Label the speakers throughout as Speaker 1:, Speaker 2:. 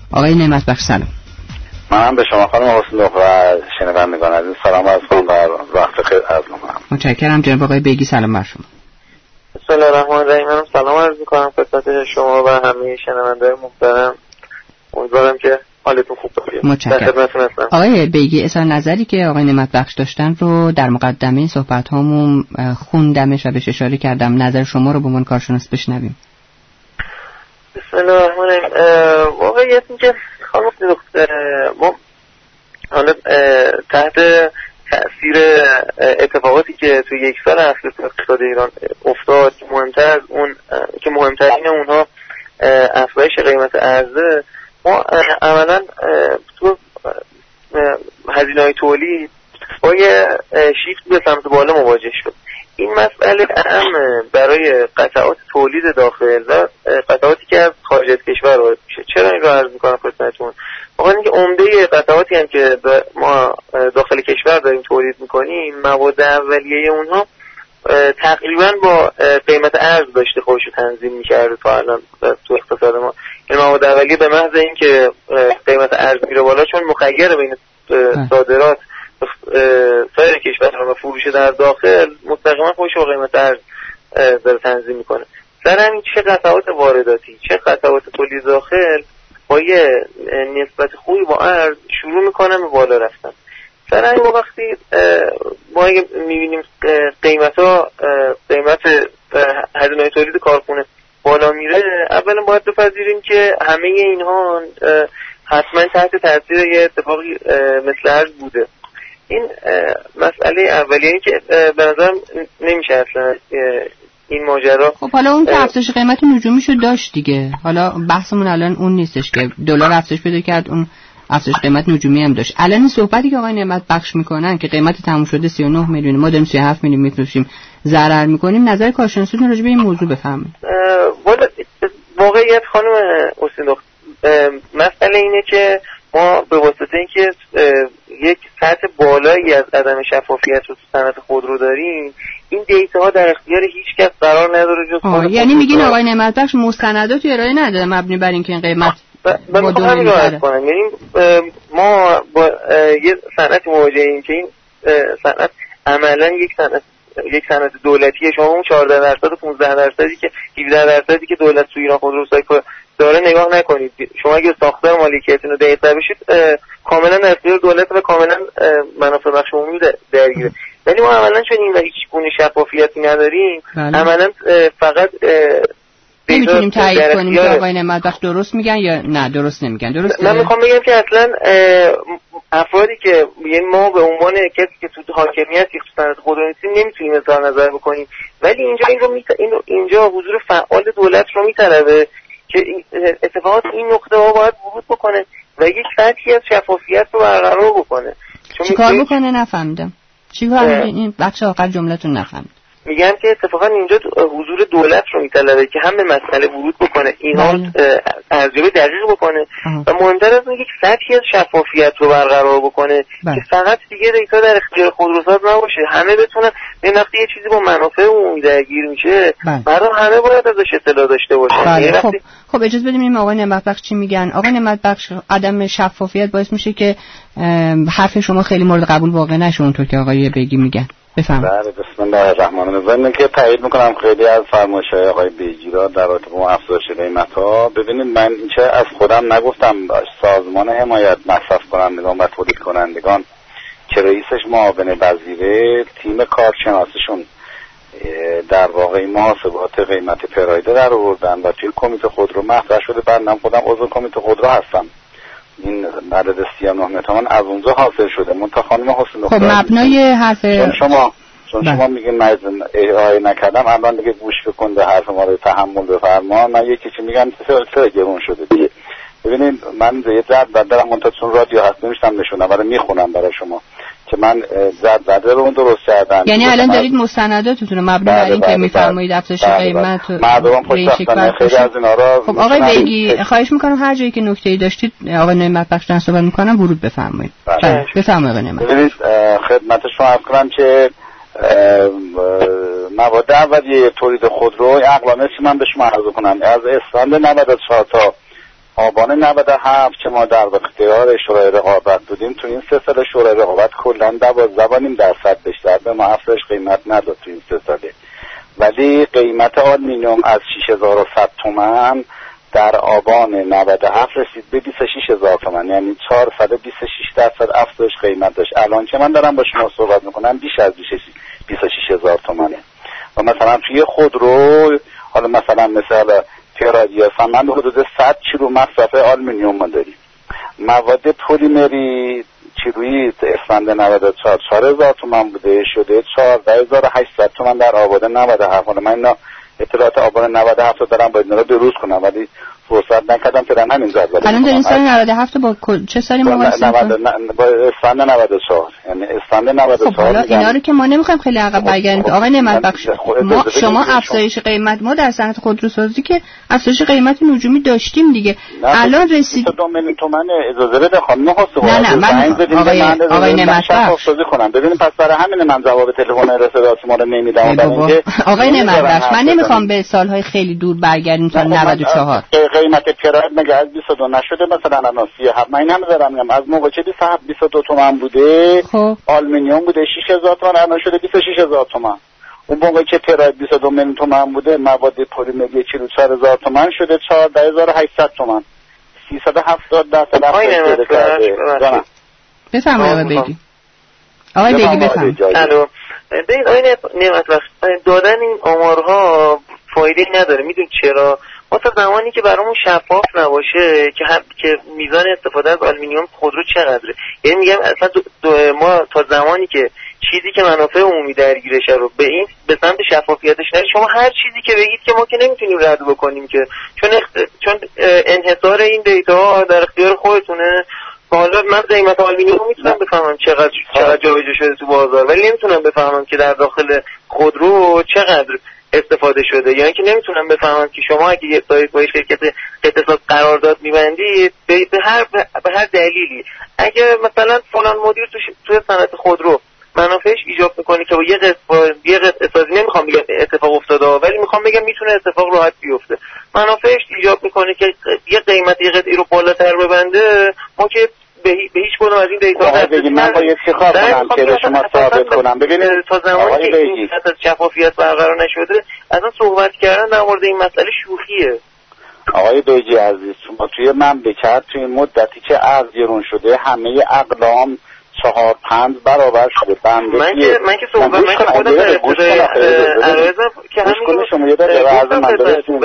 Speaker 1: آقای نعمت بخش سلام.
Speaker 2: من به شما خانم حسین و شنوندگان عزیز سلام عرض می‌کنم و وقت خیر عرض می‌کنم.
Speaker 1: متشکرم جناب آقای بیگی، سلام بر شما.
Speaker 3: بسم الله الرحمن الرحیم. من سلام عرض می‌کنم خدمت شما و همه شنوندگان محترم. امیدوارم که حالتون خوب باشه.
Speaker 1: متشکرم. آقای بیگی اظهار نظری که آقای نعمت بخش داشتن رو در مقدمه صحبت‌هامون خوندمش و بهش اشاره کردم. نظر شما رو به عنوان کارشناس بشنویم.
Speaker 3: بسم الله الرحمن الرحیم. واقعیت این که خانم ما حالا تحت تأثیر اتفاقاتی که توی یک سال اخیر تو اقتصاد ایران افتاد، مهمترین اونها افزایش قیمت ارز، ما عملا تو هزینه‌های تولید با یه شیفت به سمت بالا مواجه شد. این مسئله اهم برای قطعات تولید داخل و قطعاتی که از خارج از کشور وارد میشه. چرا این رو عرض میکنم خدمتتون؟ واقعا اینکه عمده قطعاتی هم که ما داخل کشور داریم تولید میکنیم، مواد اولیه اونها تقریبا با قیمت ارز داشته خودش رو تنظیم میکرده تا الان تو اقتصاد ما. این مواد اولیه به محض اینکه قیمت ارز میره بالا، چون مخیر بین صادرات سایر کشورها و فروش در داخل، مستقیما خودش رو قیمت ارز داره تنظیم میکنه. در همین چه قطعات وارداتی چه قطعات تولید داخل با یه نسبت خوبی با ارز شروع میکنن به بالا رفتن. در همین وقتی ما میبینیم قیمت هزینه‌های تولید کارخونه بالا میره، اولا باید بپذیریم که همه اینها حتما تحت تاثیر یه اتفاقی مثل ارز بوده. این مسئله اولیه‌ای که به نظرم نمیشه اصلا این ماجرا.
Speaker 1: خب حالا اون که افزایش قیمت نجومیشو داشت دیگه، حالا بحثمون الان اون نیستش که دلار افزایش پیدا کرد، اون افزایش قیمت نجومی هم داشت. الان این صحبتی که آقای نعمت بخش میکنن که قیمت تموم شده 39 میلیون، ما داریم 37 میلیون میفروشیم، ضرر میکنیم، نظر کارشناسیتون راجع به این موضوع بفرمایید.
Speaker 3: واقعیت خانم حسین مسئله اینه که ما به واسطه اینکه یک سطح بالایی از عدم شفافیت رو تو صنعت خودرو داریم، این دیتاها در اختیار هیچ کس قرار نداره جز خود.
Speaker 1: یعنی میگین آقای نعمت بخش مستنداتی ارائه نداده مبنی بر اینکه این قیمت
Speaker 3: همین رو عرض کنم. یعنی ما با یه صنعت مواجهیم که این صنعت عملا یک صنعت دولتیه. شما اون 14% و 15% که 17% که دولت تو ایران خودروسازی داره نگاه نکنید. شما اگه ساختار مالکیتتون رو دقیق بشید کاملا در اختیار دولت و کاملا منافع بخش عمومی درگیره. ولی ما عملا چون این هیچ گونه شفافیتی نداریم، عملا فقط
Speaker 1: نمیتونیم تایید کنیم که آقای نعمت بخش درست میگن یا نه درست نمیگن. درست
Speaker 3: من میخوام بگم که اصلا افرادی که یعنی ما به عنوان کسی که تو حاکمیت تو صنعت خودرو نیستیم نمیتونیم اظهار نظر بکنیم، ولی اینجا حضور فعال دولت رو میطلبه که اتفاقات این نقطه ها باید ورود بکنه و یک سطحی از شفافیت رو برقرار بکنه.
Speaker 1: چیکار بکنه نفهمیدم. چیکار این بچه آخر جملتون نفهمید.
Speaker 3: میگم که اتفاقا اینجا حضور دولت رو میطلبه که هم به مسئله ورود بکنه، اینها ارزیابی دقیق بکنه و مهمتر از اون یک سطحی از شفافیت رو برقرار بکنه که فقط دیگه دیتا در اختیار خودروساز نباشه، همه بتونن. این وقتی یه چیزی با منافع عمومی درگیر میشه، مردم همه باید ازش اطلاع داشته باشن.
Speaker 1: خب اجازه بدیم این آقای نعمت بخش چی میگن. آقای نعمت بخش عدم شفافیت باعث میشه که حرف شما خیلی مورد قبول واقع نشه اونطور که آقای بیگی میگن. بفرمایید.
Speaker 2: بله بسم الله الرحمن الرحیم. که تایید میکنم خیلی از فرمایش‌های آقای بیگی را در رابطه با افزایش قیمت‌ها. ببینید من اینچه از خودم نگفتم، سازمان حمایت مصرف کنندگان و تولید کنندگان که رئیسش معاون وزیره، تیم کارشناسیشون در واقع محاسبات قیمت پرایده در آوردن و توی کمیته خودرو مطرح شده. بعدم خودم عضو کمیته خودرو هستم. این عدد 39 میلیون از اونجا حاصل شده. منتها خانم حسین
Speaker 1: خب مبنای حرف
Speaker 2: چون شما میگین من ارائه نکردم، الان دیگه گوش بکن به حرف ما رو تحمل بفرما. من یکی چی میگم چرا گرون شده دیگه. ببینید من یه زد دارم منتها چون رادیو هست نمیشتم نشونم ولی میخونم برای شما که من زد رو اون درست کردم.
Speaker 1: یعنی الان دارید مستنداتتون رو مبنی بر این که میفرمایید افزایش قیمت
Speaker 2: مردم خوشبختانه خیلی از اینا را.
Speaker 1: خب آقای بیگی خواهش میکنم هر جایی که نکته‌ای داشتید آقای نعمت بخش صحبت میکنم ورود بفرمایید. بفرمایید آقای نعمت.
Speaker 2: ببینید خدمت شما عرض کنم که مواد اولیه تولید خودرو اقلانه چی من به شما عرض کنم از اسفند 94 تا آبان 97 که ما در اختیار شورای رقابت بودیم، تو این 3 سال شورای رقابت کلا 12.5% بیشتر به ما افزایش قیمت نداد تو این 3 ساله، ولی قیمت آلومینیوم از 6100 تومان در آبان 97 رسید به 26000 تومان، یعنی 426% افزایش قیمت داشت. الان که من دارم با شما صحبت میکنم بیش از 26000 تومانه. و مثلا توی خودرو حالا مثلا ترادیا من حدود 100 کیلو مصرف آلومینیوم ما داریم. مواد پلیمری چیرویی اسفند 94 4000 تومان بوده، شده 14800 تومان در آبان 97. حالا من اینا اطلاعات آبان 97 رو دارم باید اینا رو بروز کنم، ولی فرصت نکردم فعلا همین زد.
Speaker 1: الان در این سال 97 با چه سالی مقایسه می‌کنید؟
Speaker 2: با اسفند 94، یعنی اسفند 94.
Speaker 1: خب حالا اینا رو که ما نمی‌خوایم خیلی عقب برگردیم. آقای نعمت بخش، شما افزایش قیمت، ما در صنعت خودروسازی که افزایش قیمت نجومی داشتیم دیگه. الان رسید
Speaker 2: 2 میلیون تومان. اجازه بده خانم حسین.
Speaker 1: نه من آقای نعمت بخش
Speaker 2: کنم. ببینید پس برای همین من جواب تلفن ارتباطی ما رو نمیدم.
Speaker 1: آقای نعمت بخش، من نمی‌خوام به سال‌های خیلی دور برگردیم تا 94.
Speaker 2: قیمت کرایه مگه از 22 نشده مثلا الان 37؟ من این هم دارم میگم از موقع که 22 تومن بوده آلومینیوم بوده 6000 تومن، الان شده 26000 تومن. اون موقع که کرایه 22 میلیون تومن بوده مواد پلیمری کیلو 4000 تومن شده 14800 تومن. 370% افزایش کرده.
Speaker 1: بفرمایید آقای بگی بفرمایید.
Speaker 3: الو ببین آقای نعمت بخش، دادن این آمارها فایده نداره. میدون چرا؟ ما تا زمانی که برامون شفاف نباشه که میزان استفاده از آلومینیوم خودرو چقدره، یعنی میگم اصلا ما تا زمانی که چیزی که منافع عمومی درگیرشه رو به سمت شفافیتش نره، شما هر چیزی که بگید که ما که نمیتونیم رد بکنیم که چون انحصار این دیتا در اختیار خودتونه. حالا من قیمت آلومینیوم میتونم بفهمم چقدر جابجا شده تو بازار، ولی نمیتونم بفهمم که در داخل خودرو چقدر استفاده شده. یعنی که نمیتونم بفهمم که شما اگه یه سایت با شرکت اتصال قرارداد میبندید به هر دلیلی، اگه مثلا فلان مدیر تو صنعت خودرو منافعش ایجاب میکنه که با یه قسط اسازی، نمیخوام بگم اتفاق افتاده ولی میخوام بگم میتونه اتفاق راحت بیفته، منافعش ایجاب میکنه که یه قیمتی رو بالاتر ببنده، ما که به هیچ کدوم از این دیتا
Speaker 2: بگید من باید چه کار کنم که به شما ثابت کنم؟ ببینید
Speaker 3: تا زمانی که این سطح شفافیت برقرار نشده اصلا صحبت کردن در مورد این مسئله شوخیه.
Speaker 2: آقای بیجی عزیز، شما توی مملکت توی مدتی که ارز گرون شده همه اقلام 4-5 برابر شده.
Speaker 3: من که صحبت من که خودم در ابتدای عرضم که همین
Speaker 2: شما یه دقیقه عرض من درستیم.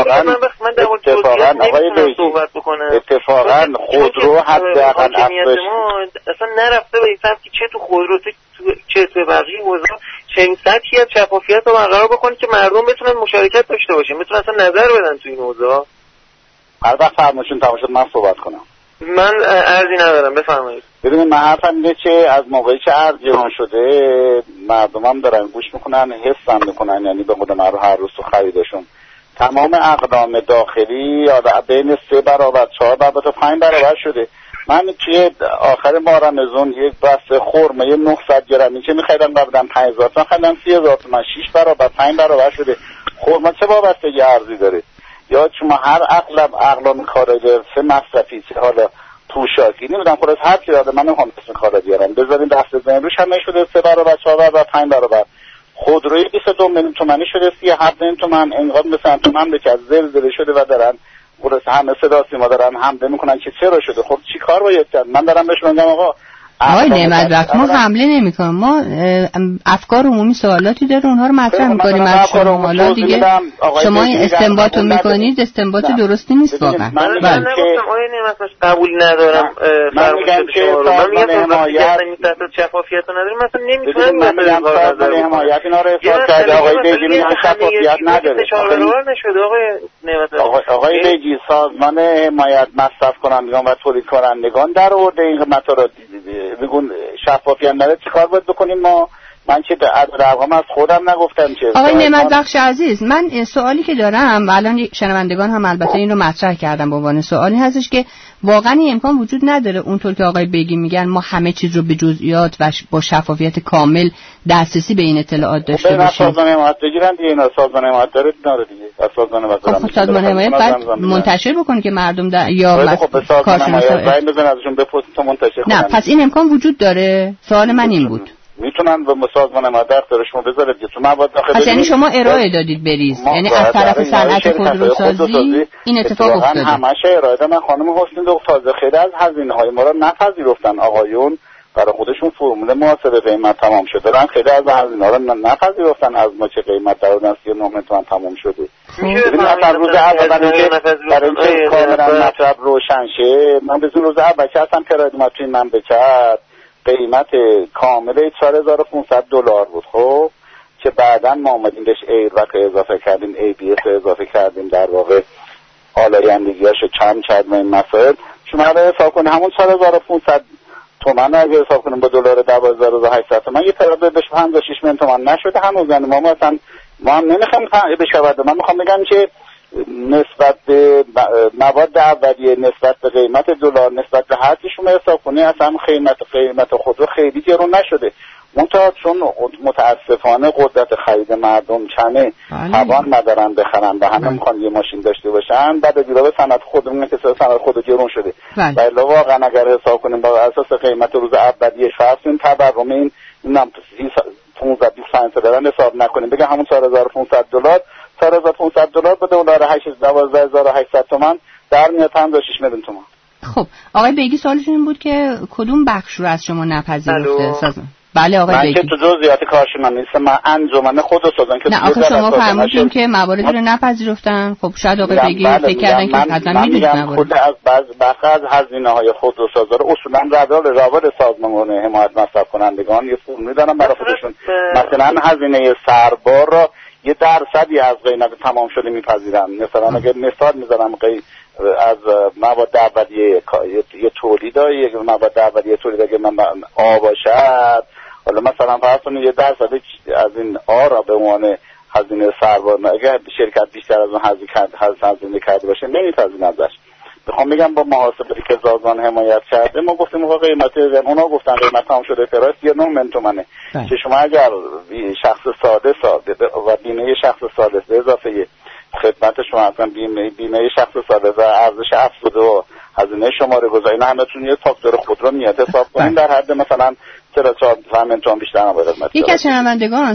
Speaker 2: اتفاقا خودرو حداقل افزایش
Speaker 3: اصلا نرفته به این سمتی چه تو خودرو چه تو بقیه حوزه چنین سطحی از شفافیت رو برقرار بکنه که مردم بتونن مشارکت داشته باشن، بتونن اصلا نظر بدن تو این حوزه.
Speaker 2: هر وقت فرمایشتون تمام شد من صحبت کنم.
Speaker 3: من ارزی ندارم، بفرمایید.
Speaker 2: ببینید من حرفم اینه که از موقعی که ارز گران شده مردم هم دارن گوش میکنن، حس هم میکنن، یعنی به قول معروف هر روز تو خریدشون تمام اقلام داخلی بین 3 برابر 4 برابر تا 5 برابر شده. من توی آخر ماه رمضان یک بسته خرما 900 گرمی که می‌خریدم قبلا 5000 تومان خریدم 30000 تومان، 6 برابر 5 برابر شده. خرما چه وابستگی ارزی داره؟ یا شما هر اقلام کارگر چه مصرفی چه حالا پوشاکی نمیدونم خلاص هر چی داده من نمیخوام اسم کارا بیارم بذارین دست بزنین روش همه شده 3 برابر 4 برابر 5 برابر. خودروی 22 میلیون تومانی شده 37 میلیون تومان. انقدر مثلا تو مملکت زلزله شده و دارن خلاص همه صدا سیما دارن حمله میکنن که چرا شده. خب چی کار باید کرد؟ من دارم بهشون میگم آقا
Speaker 1: نعمت وقت ما حمله نمی‌کنیم، ما افکار عمومی سوالاتی داره اونها رو مطرح می‌کنیم از شما. حالا دیگه شما استنباط رو می‌کنید، استنباط درستی نیست واقعا.
Speaker 3: من نگفتم آقای نعمت قبول ندارم فرمایشات شما رو. من میگم حمایت شفافیت نداریم، مثلا نمی‌تونم
Speaker 2: مثلا حمایت اینا رو احساس کرد آقای بیجی میگه شفافیت نداره.
Speaker 3: نشده آقای نعمت.
Speaker 2: آقای بیجی سازمان حمایت مصرف کنندگان و تولید کنندگان در آورده این قیمتا رو بگون شفافیت نداره چیکار باید بکنیم ما؟ من که رقم از خودم نگفتم که.
Speaker 1: آقای نعمت بخش عزیز، من سوالی که دارم و الان شنوندگان هم البته این رو مطرح کردم به عنوان سوالی هستش که واقعا این امکان وجود نداره اونطور که آقای بیگی میگن ما همه چیز رو به جزئیات و با شفافیت کامل دسترسی به این اطلاعات داشته باشیم.
Speaker 2: سازمان حمایت بگیرن دیگه، اینا سازمان حمایت داره دیگه. سازمان
Speaker 1: حمایت باید منتشر بکنه که مردم یا
Speaker 2: کارشناسا زنگ بزنن ازشون بپرسن تا منتشر کنن.
Speaker 1: نه پس این امکان وجود داره. سوال من این بود.
Speaker 2: میتونن به سازمان حمایت اختیارشون بذارید که تو مواد داخل.
Speaker 1: پس یعنی شما ارائه دادید بریز، یعنی از طرف صنعت خودروسازی این اتفاق افتاده.
Speaker 2: همش ارائه دادن. خانم حسین دختازه خیلی از هزینه‌های ما رو نپذیرفتن. آقایون برای خودشون فرمول محاسبه قیمت تمام شده دارن، خیلی از هزینه‌ها رو نپذیرفتن از ما چه قیمت دادن 39 تومن تمام شده. ببین اصلا روز اول برای اینکه کاملا مطلب روشن شه، من به روز اول که اصلا پیراید ما توی مملکت قیمت کامل $4500 بود. خب که بعداً ما اومدیم بهش ایربک اضافه کردیم، ABS اضافه کردیم، در واقع آلایندگیاشو کم کردیم. این مسائل شما رو حساب کنید همون 4500 تومن اگه حساب کنیم با دلار 12800 تومن یه پیراید بهش 56 میلیون تومن نشده هنوز. یعنی ما مثلا ما هم نمیخوایم بشود. من میخوام بگم که نسبت به مواد اولیه، نسبت به قیمت دلار، نسبت به هر چیشون حساب کنی اصلا قیمت خودرو خیلی گرون نشده. منتها چون متاسفانه قدرت خرید مردم کمه، توان ندارن بخرن و همه میخوان یه ماشین داشته باشن، بعد از به صنعت خودمون که صنعت خودرو گرون شده. ولی واقعا اگر حساب کنیم با اساس قیمت روز اولیه فرض کنیم تورم این 15-20 دارن حساب نکنیم، بگم همون $4500 $4500 به دلار 12800 تومان در میاد 56 میلیون تومان.
Speaker 1: خب آقای بیگی سوالشون این بود که کدوم بخش رو از شما نپذیرفته سازمان؟ بله آقای بیگی.
Speaker 2: من که تو جزئیات کارشون من نیستم، من انجمن خودروسازان که
Speaker 1: نه آخه شما فرمودین که مواردی رو نپذیرفتن. خب شاید آقای بیگی فکر کردن که حتما میدونید موارد.
Speaker 2: خود از بعضی از هزینه‌های خودروسازا رو اصولا روال سازمان حمایت مصرف کنندگان یه فرمولی دارن برای خودشون. مثلا هزینه سربار رو یه درصدی از قیمت تمام شده میپذیرن. مثلا اگه مثال میذارم از مواد اولیه یه تولید یه مواد اولیه تولید اگه من آ باشد، حالا مثلا فرض کنید یه درصد از این آ را به عنوان هزینه سربار اگه شرکت بیشتر از اون هزینه کرده باشه نمیپذیرن ازش. میخوام بگم با محاسبه‌ای که سازمان حمایت کرده ما گفتیم آقا قیمت اونا گفتن قیمت تمام شده فراست 39 میلیون تومانه که شما اگر شخص ساده و بیمه شخص ساده به اضافه خدمت شما اصلا بیمه شخص ساده و ارزش افزوده و هزینه شماره گذاری اینا همتون یه فاکتور خودرو میاد حساب کنین در حد مثلا 4 میلیون تومان بیشتر نباید.
Speaker 1: یکی از شنوندگان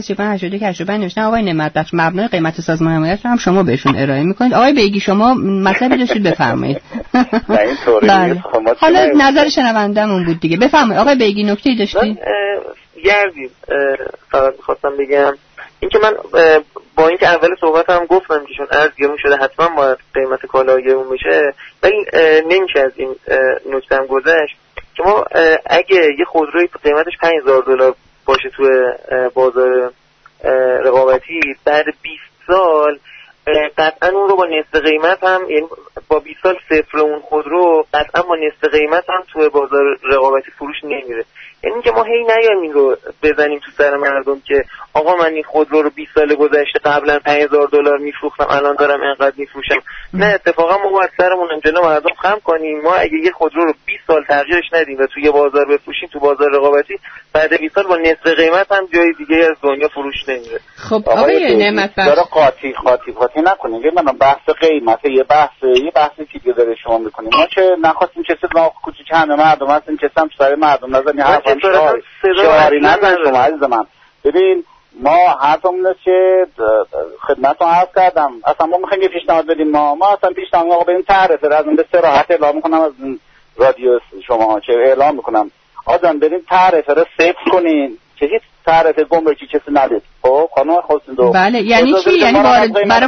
Speaker 1: 035 نوشتن آقای نعمت بخش مبنای قیمت سازمان حمایت رو هم شما بهشون ارائه میکنید. آقای بیگی شما مطلبی داشتید بفرمایید.
Speaker 2: نه اینطوری نیست.
Speaker 1: حالا نظر شنوندمون بود دیگه. بفرمایید آقای بیگی نکته‌ای داشتید؟
Speaker 3: گردید فقط می‌خواستم بگم اینکه من با اینکه اول صحبتم گفتم که چون ارز گرون شده حتما باید قیمت کالا گرون بشه، ولی نمیشه از این نکته هم گذشت که ما اگه یه خودروی قیمتش $5000 باشه تو بازار رقابتی بعد 20 سال قطعا اون رو با نصف قیمت هم، یعنی با 20 سال صفر اون خودرو قطعا با نصف قیمت هم تو بازار رقابتی فروش نمیره. یعنی که ما هی نیایم این رو بزنیم تو سر مردم که آقا من این خودرو رو 20 سال گذشته قبلا $5000 میفروختم الان دارم اینقدر میفروشم. نه، اتفاقا ما باید سرمون جلو مردم خم کنیم. ما اگه یه خودرو رو 20 سال تغییرش ندیم و توی بازار بفروشیم تو بازار رقابتی بعد 20 سال با نصف قیمت هم جای دیگه از دنیا فروش نمیره.
Speaker 1: خب آقای نعمت بخش
Speaker 2: داره قاطی نکنید. من بحث قیمت یه بحثی که داره شما میکنیم. ما چه نخواستیم چه ما کوچیک همه مردم هستیم که سم سر مردم نزنیم حرفم شعاری نزن شما عزیز من. ببین ما حرفمون که خدمتتون عرض کردم اصلا ما میخوایم یه پیشنهاد بدیم. ما اصلا پیشنهاد آقا بدیم تعرفه از اون به صراحت اعلام میکنم از رادیو شما که اعلام میکنم آدم بریم تعرفه رو صفر کنین که هیچ تعرف گمرکی کسی ندید. خب خانم حسین دو
Speaker 1: بله یعنی چی؟ یعنی برای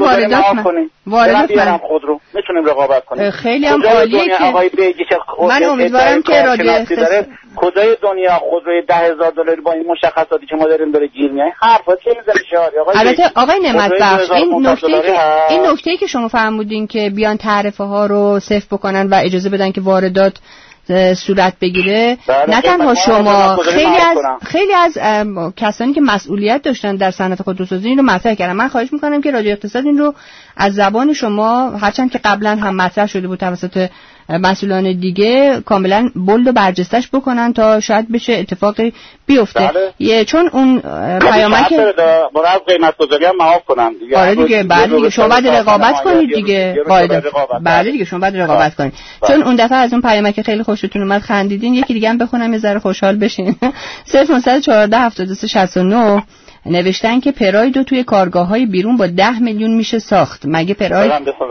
Speaker 1: واردات
Speaker 2: من خودرو میتونیم رقابت کنیم.
Speaker 1: خیلی هم عالیه که
Speaker 2: آقای بیگی که
Speaker 1: من امیدوارم که رادیو
Speaker 2: کجای دنیا خودروی $10,000 با این مشخصاتی که ما داریم داره گیر میاد حرفا چه میزنی شهری آقای
Speaker 1: البته آقای نعمت بخش این نکته که شما فرمودین که بیان تعرفه ها رو صفر بکنن و اجازه بدن که واردات صورت بگیره، نه تنها شما خیلی از کسانی که مسئولیت داشتن در صنعت خودروسازی این رو مطرح کردن. من خواهش میکنم که رادیو اقتصاد این رو از زبان شما هرچند که قبلا هم مطرح شده بود توسط مسئولان دیگه کاملا بولد و برجستش بکنن تا شاید بشه اتفاقی بیفته.
Speaker 2: بله.
Speaker 1: چون اون پیامک
Speaker 2: برای از قیمت گذاری هم معاف کنم دیگه.
Speaker 1: آره دیگه، بعد دیگه شما باید رقابت کنید دیگه. بعد دیگه شما باید رقابت کنید. چون اون دفعه از اون پیامک خیلی خوشتون اومد خندیدین، یکی دیگه هم بخونم یه ذره خوشحال بشین. 0147269 نوشتن که پراید توی کارگاه‌های بیرون با 10 میلیون میشه ساخت. مگه پراید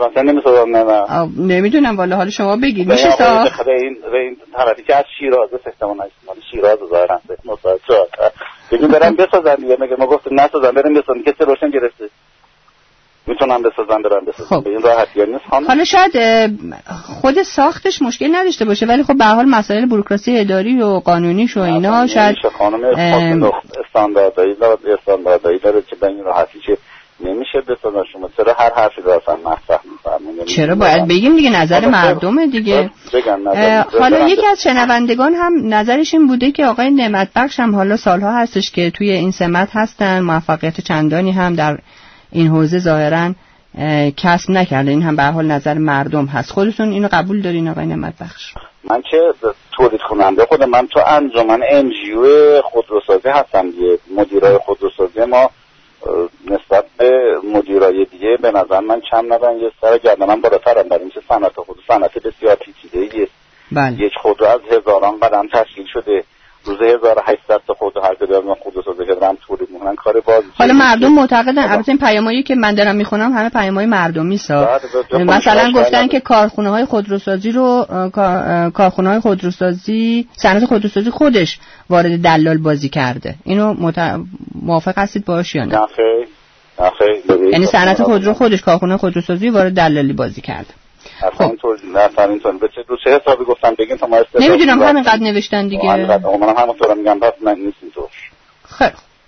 Speaker 1: نمیدونم والا، حالا شما بگید میشه ساخت.
Speaker 2: این طرفی که از شیراز سیستمان شیراز ظاهرا مصاحبه بگیم برام بسازن دیگه، مگه ما گفتیم نسازن بریم بسازن، کسی روشن گرفته میتونم بسازن برام بسازن.
Speaker 1: خب.
Speaker 2: به این راحتی نیست خانم.
Speaker 1: حالا شاید خود ساختش مشکل نداشته باشه، ولی خب به هر حال مسائل بوروکراسی اداری و قانونیش و اینا شاید
Speaker 2: استانداردهایی داره که به این راحتی که نمیشه بسازن. شما چرا هر حرفی رو اصلا مطرح می‌فرمایید؟
Speaker 1: چرا باید بگیم دیگه، نظر مردمه دیگه. حالا یکی از شنوندگان هم نظرش این بوده که آقای نعمت بخش هم حالا سالها هستش که توی این سمت هستن، موفقیت چندانی هم در این حوزه ظاهرا کسب نکرده. این هم به هر حال نظر مردم هست. خودتون اینو قبول دارین آقای نعمت بخش؟
Speaker 2: من که تولید کننده خودم، من تو انجمن NGO خودروسازی هستم دیگه. مدیرای خودروسازی ما نسبت به مدیرای دیگه به نظر من کم ندارن، یه سر گردن بالاترن. برای اینکه صنعت خودرو صنعت بسیار پیچیده‌ایه.
Speaker 1: بله.
Speaker 2: یک خودرو از هزاران قدم تشکیل شده، روز 1800 تا خودرو هر کدوم خودروسازی کردن تولید میکنن، کار بازی.
Speaker 1: حالا مردم معتقدن، البته این پیامایی که من دارم میخونم همه پیامای مردمی مثلا گفتن که کارخونه‌های خودروسازی رو کارخونه‌های خودروسازی صنعت خودروسازی خودش وارد دلال بازی کرده. اینو موافق هستید باهاش یا نه؟
Speaker 2: نه خیر.
Speaker 1: یعنی صنعت خودرو خودش کارخونه خودروسازی وارد دلالی بازی کرده.
Speaker 2: اصلا اینطور به چه حسابی گفتم بگین تا ما
Speaker 1: نمیدونم، همینقدر نوشتن دیگه.
Speaker 2: منم همونطورم میگم، پس من نیست اینطور.
Speaker 1: خیلی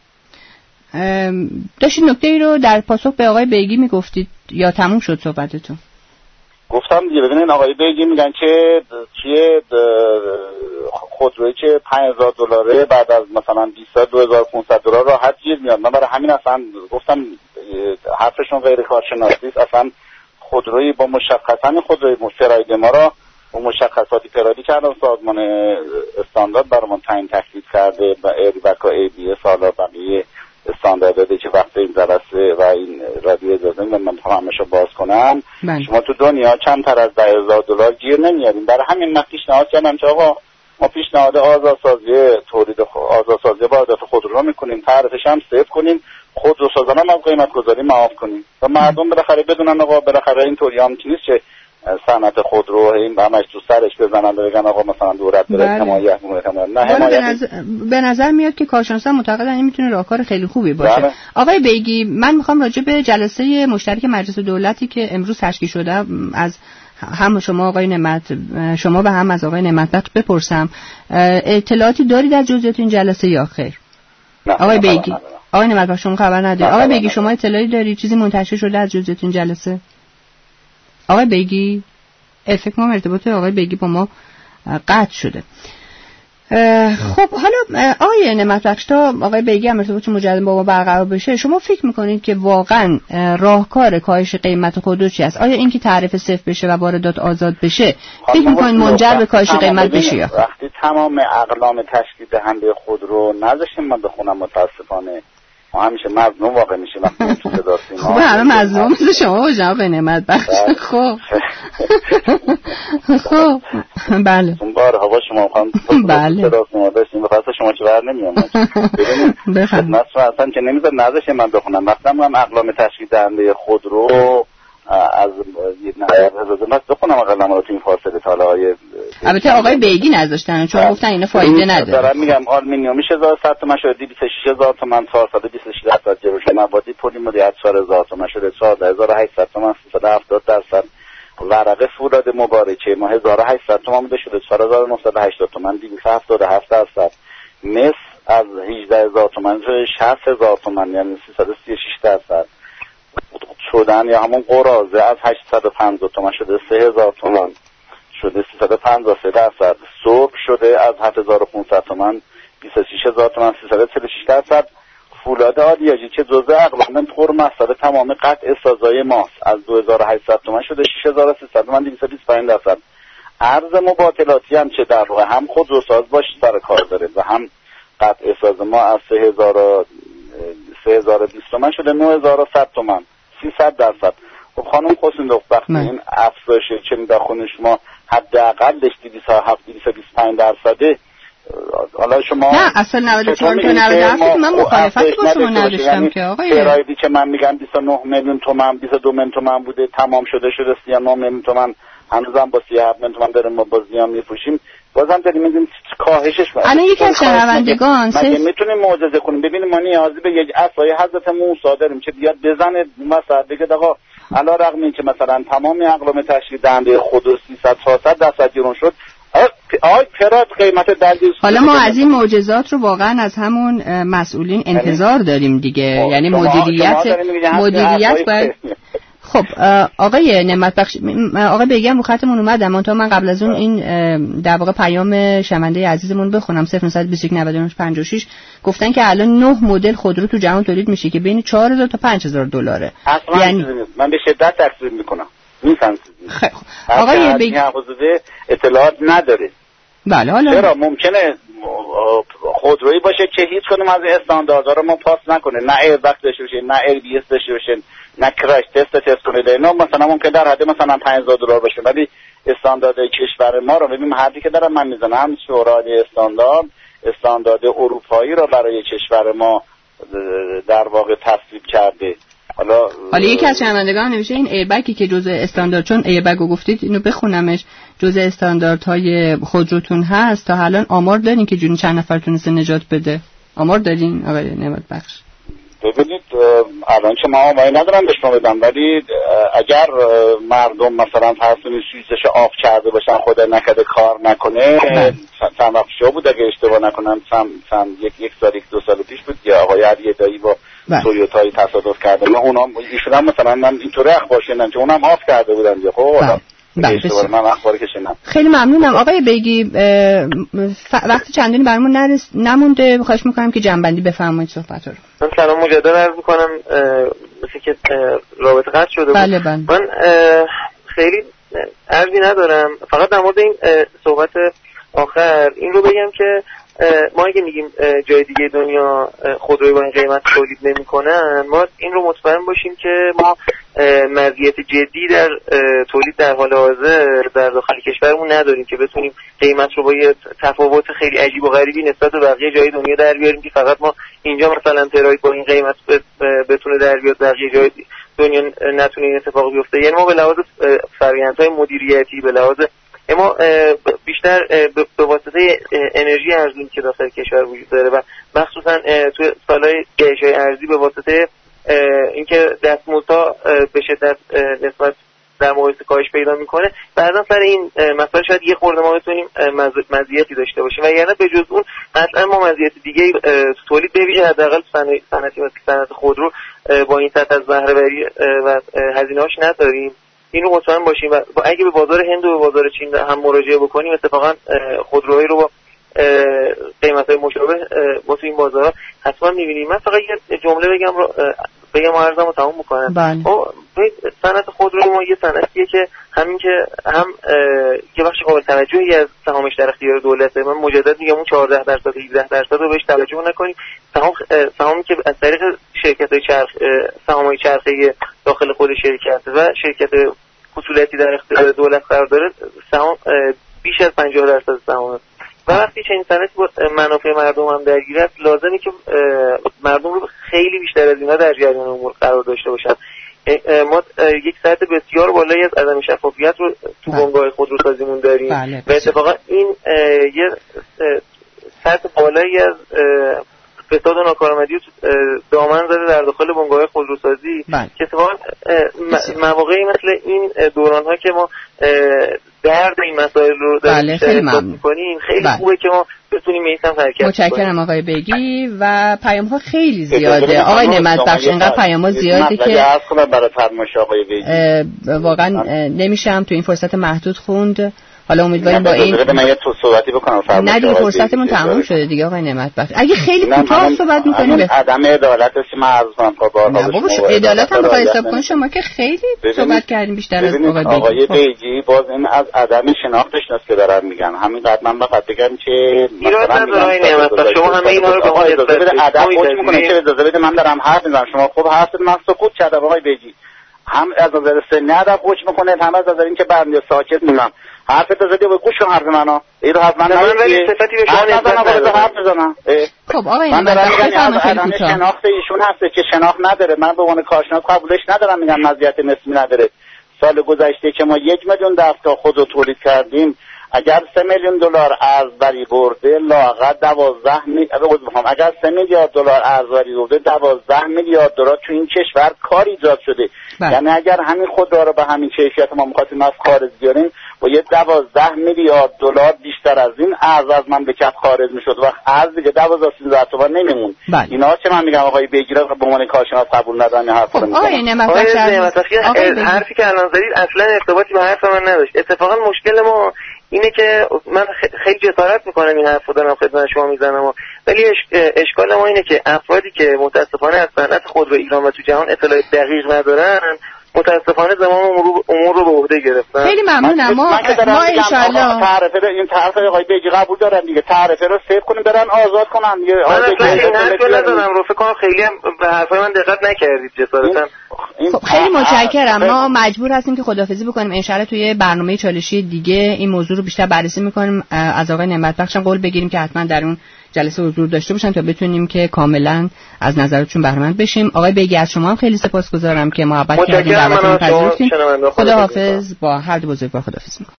Speaker 1: داشتید نکته ای رو در پاسخ به آقای بیگی میگفتید یا تموم شد صحبتتون؟
Speaker 2: گفتم دیگه. ببینین آقای بیگی میگن که توی خودرویی که $5000 بعد از مثلا 22500 دلار راحت گیر میاد. من برای همین اصلا گفتم حرفشون غیر کارشناسی است. اصلا خودرویی با مشخصاً خودروی پراید ما را با مشخصاتی پرایدی کردن، سازمان استاندارد برامون تعیین تکلیف کرده و ایربک و ABS حالا بقیه استانداردی که وقت این جلسه و این رادیو اجازه میدن من همشو باز کنم. شما تو دنیا کمتر از $10,000 گیر نمیاریم. برای همین من پیشنهاد کردم که آقا ما پیشنهاد آزادسازی واردات خودرو رو میکنیم، تعرفش هم صفر کنیم، خودروسازان هم از قیمت گذاری معاف کنیم و مردم بالاخره بدونن آقا بالاخره اینطوری هم نیست که صنعت خودرو این همش تو سرش بزنن بگن آقا مثلا دولت داره حمایت میکنه. نه حمایت
Speaker 1: به نظر میاد که کارشناسا معتقدن این میتونه راهکار خیلی خوبی باشه.
Speaker 2: بله.
Speaker 1: آقای بیگی، من میخوام راجع به جلسه مشترک مجلس دولتی که امروز تشکیل شده از هم شما آقای نعمت شما و هم از آقای نعمت بپرسم، اطلاعاتی دارید از جزئیات این جلسه یا خیر؟ آقای بیگی، آقای نعمت شما خبر ندارید؟ آقای بیگی شما اطلاعی دارید چیزی منتشر شده از جزئیات این جلسه؟ آقای بیگی، فکر کنم ارتباط آقای بیگی با ما قطع شده. خب حالا آقای نعمت تا آقای بیگی هم ارتباط مجدد با ما برقرار بشه، شما فکر میکنید که واقعا راهکار کاهش قیمت خودرو چی است؟ آیا اینکه تعرفه صفر بشه و واردات آزاد بشه فکر میکنید منجر به کاهش قیمت بشه؟ یا
Speaker 2: وقتی تمام اقلام تشکیل دهنده خودرو نذاشتیم من بخونم، متاسفانه ما همیشه مظلوم واقع میشیم وقتی تو صدا سیما.
Speaker 1: خب همه مظلوم مثل شما و جناب نعمت بخش. خب خب بله
Speaker 2: اون بار هوا شما خواهم صدا سیما داشتیم و خواست شما چه بر نمیام. ببینید خدمت شما اصلا که نمیذار نذاشته من بخونم. وقتی من اقلام تشکیل دهنده خودرو از اجازه بخونم اقلام رو تو این فاصله تالای
Speaker 1: البته آقای بیگی نذاشتن چون گفتن اینا فایده نداره.
Speaker 2: دارم میگم آلومینیومی 1100 تومان شده 26000 تومان، 426 جروش موادی پلیمری 4000 تومان شده 14800 تومان 370%. ورقه فولاد مبارکه ما 1800 تومان بوده شده 4980 تومان 277%. مس از 18000 تومان شده 60000 تومان یعنی 336%. شدن یا همون قرازه از 850 تومان شده 3000 تومان شده 353%. صبح شده از 7500 تومان 26000 تومان 346%. فولاد آلیاژی که جزء اقلام طور مسئله تمام قطع سازای ماست از 2800 تومان شده 6300 تومان 225%. ارز مبادلاتی هم چه در واقع هم خودروساز باش سر کار داره و هم قطع ساز ما از 3020 تومن شده 9100 تومن 300%. خب خانم حسین وقتی این افزایش چنین داخل شما حداقلش 225%، حالا شما
Speaker 1: نه اصلا 94 تا 97 من مخالفتی با شما نداشتم که آقای
Speaker 2: فرایدی که من میگم 29 میلیون تومان 22 میلیون تومان بوده تمام شده 39 میلیون تومان، هنوزم با 37 میلیون تومان داریم ما با زیان میفروشیم، بازم داریم میگیم کاهشش میشه.
Speaker 1: الان یکی از شنوندگان
Speaker 2: مگه میتونیم معجزه کنیم؟ ببینیم ما نیازی به یک عصای حضرت موسی داریم که بیاد بزنه مثلا بگه آقا علی رغم اینکه مثلا تمام اقلام تشکیل دهنده خود 300-400% گرون شد، آی پرات قیمت دلگیر.
Speaker 1: حالا ما از این معجزات رو واقعا از همون مسئولین انتظار داریم دیگه، یعنی مدیریت باید. خب آقای نعمت بخش، آقای بگم رو خطمون اومدم تا من قبل از اون این در واقع پیام شنونده عزیزمون بخونم. 0921 گفتن که الان 9 مدل خودرو تو جهان تولید میشه که بین 4000 تا 5000 دلاره.
Speaker 2: یعنی من به شدت تکذیب میکنم.
Speaker 1: خب آقای بگم
Speaker 2: اطلاعات نداره.
Speaker 1: بله حالا
Speaker 2: چرا ممکنه خودرویی باشه که هیچ کدوم از استانداردها رو ما پاس نکنه، نه ایربگ داشته باشه، نه ABS داشته باشه، نه کراش تست کنه، اینا مثلا ممکن در حد مثلا $5000 باشه، ولی استاندارد کشور ما رو ببین حرفی که دارم من میزنم شورای استاندارد اروپایی رو برای کشور ما در واقع تصویب کرده. حالا
Speaker 1: یکی از شنوندگان نوشته این ایربگی که جزء استاندارد، چون ایربگ رو گفتید اینو بخونمش، جزء استانداردهای خودروتون هست، تا الان آمار دارین که جون چند نفر تونسته نجات بده؟ آمار دارین آقای نعمت بخش؟
Speaker 2: ببینید الان که ما آماری ندارم به شما بدم، ولی اگر مردم مثلا فرسونی سویزش آف کرده باشن خود نکده کار نکنه، چند وقت شو بود اگه اشتباه نکنم چند یک سال 2 سال پیش بود یا آقای علی دایی با تویوتای تصادف کرده، اونا ایشون هم مثلا من اینطوری اخبار شنیدم که اونم آف کرده بودن دیگه. خب من اخباری که شنیدم.
Speaker 1: خیلی ممنونم آقای بیگی، وقتی چندانی برامون نمونده، خواهش میکنم که جنبندی بفرمایید صحبت رو.
Speaker 3: من سلام مجدد عرض میکنم، مثل که رابطه قطع شده بود.
Speaker 1: بله.
Speaker 3: من خیلی عرضی ندارم، فقط در مورد این صحبت آخر این رو بگم که ما اگه میگیم جای دیگه دنیا خودروی با این قیمت تولید نمی‌کنن، ما این رو مطمئن باشیم که ما مزیت جدی در تولید در حال حاضر در داخل کشورمون نداریم که بتونیم قیمت رو با یه تفاوت خیلی عجیب و غریبی نسبت به بقیه جای دنیا در بیاریم که فقط ما اینجا مثلا تراید با این قیمت بتونه در بیاد، بقیه جای دنیا نتونه این اتفاق بیفته. یعنی ما به لحاظ فرآیندهای مدیریتی، به لحاظ ما بیشتر به واسطه انرژی ارزی که داخل کشور وجود داره و مخصوصا تو سالهای گشای ارزی به واسطه اینکه دستمزدها به شدت نسبت در مقایسه کاهش پیدا میکنه، بعضا سر این مسئله شاید یه خورده ما بتونیم مزیتی داشته باشیم و یعنی به جز اون اصلا ما مزیت دیگه تولید ببینیم حداقل صنعتی مثل صنعت خودرو با این سطح از بهره وری و هزینه‌اش نداریم. اینو مطمئن باشیم و اگه به بازار هند و به بازار چین هم مراجعه بکنیم اتفاقا خودروهایی رو با قیمت‌های مشابه با تو این بازارها حتما می‌بینیم. من فقط یه جمله بگم و عرضمو تموم می‌کنم. صنعت خودرو ما یه صنعتیه که همین که هم یه بخش قابل توجهی از سهامش در اختیار دولته. من مجدد میگم اون 14% 18% رو بهش توجه نکنیم. سهامی که از طریق شرکت‌های سهام‌های چرخه‌ای داخل خود شرکت و شرکت اصولاتی در اختیار دولت قرار داره، سهام بیش از 50% سهام و وقتی چنین صنعتی با منافع مردم هم درگیر است، لازمه که مردم رو خیلی بیشتر از اینا در جریان امور قرار داشته باشن. ما یک سطح بسیار بالایی از عدم شفافیت رو تو بنگاه خودروسازیمون داریم و اتفاقا این یه سطح بالایی از فساد و ناکارآمدی دامن زده در داخل بنگاه خودروسازی که اتفاقا مواقعی مثل این دوران‌ها که ما درد این مسائل رو داریم شرکت می‌کنیم، خیلی خوبه که ما بتونیم میسم حرکت کنیم.
Speaker 1: متشکرم آقای بیگی و پیام‌ها خیلی زیاده. آقای نعمت بخش اینقدر پیام‌ها زیاده که
Speaker 2: برای فرمایش آقای بیگی
Speaker 1: واقعا نمیشم تو این فرصت محدود خوند. حالا امیدواریم با این
Speaker 2: من یه تو صحبتی بکنم
Speaker 1: نه دیگه فرصتمون تموم شده دیگه آقای نعمت بخش. اگه خیلی کوتاه صحبت می‌کنی به
Speaker 2: عدم عدالت است من عرض کنم
Speaker 1: نه بابا عدالت هم بخوای حساب کنی شما که خیلی صحبت کردیم بیشتر از
Speaker 2: آقای بیجی باز این از عدم شناختش است که دارن میگن همین قد من بخاطر بگم که مثلا
Speaker 3: شما همه اینا رو به ما
Speaker 2: ادب حکم میکنه که اجازه بده من دارم حرف میزنم شما خب حرف من سکوت کردم آقای بیجی هم از نظر سنی ادب حکم میکنه هم از نظر اینکه بنده ساکت میمونم حرفت زدی و گوش کن حرف منو اینو حرف من
Speaker 3: ولی صفتی به شما نسبت
Speaker 2: حرف میزنم
Speaker 1: خب آقای
Speaker 2: من دارم میگم شناخت ایشون هست که شناخت نداره من به عنوان کارشناس قبولش ندارم میگم مزیت نسبی نداره سال گذشته که ما 1 میلیون دستگاه خود رو تولید کردیم اگر 3 میلیون دلار ارزبری برده لااقل 12 اگر 3 میلیارد دلار ارزبری برده 12 میلیارد دلار تو این کشور کار ایجاد شده یعنی اگر همین خودرو رو به همین کیفیت ما می‌خواستیم از خارج بیاریم با یه 12 میلیارد دلار بیشتر از این ارز از مملکت خارج میشد و ارز دیگه 12 تومن نمیمون. اینا چه من میگم آقای بیگیرا به عنوان کارشناس قبول ندارن حرف رو میگن.
Speaker 3: حرفی که الان زدید اصلا ارتباطی به حرف من نداشت. اتفاقا مشکل ما اینه که من خیلی جسارت میکنم این حرفو دارم خدمت شما میزنم ولی اشکال ما اینه که افرادی که متاسفانه از صنعت خودرو ایران و تو جهان اطلاع دقیق ندارن متاسفانه زمان امور رو به عهده گرفتن.
Speaker 1: خیلی ممنونم. ما ان شاءالله
Speaker 2: تعرفه این طرف آقای بیجی قبول دارن دیگه تعرفه رو سیو کنیم برن آزاد کنن دیگه.
Speaker 3: من این حرفو ندادم رو فکر کنم خیلی هم به حرفای من دقت نکردید جسارتاً.
Speaker 1: خب خیلی متشکرم. ما مجبور هستیم که خداحافظی بکنیم. ان شاءالله توی برنامه چالشی دیگه این موضوع رو بیشتر بررسی می‌کنیم. از آقای نعمت بخش قول بگیریم که حتما در اون جلسه حضور داشته باشن تا بتونیم که کاملا از نظراتشون بهره مند بشیم. آقای بیگی از شما هم خیلی سپاسگزارم که محبت کردید دعوتمون پذیرفتید. خداحافظ. با هر دو بزرگوار خداحافظ می‌کنم.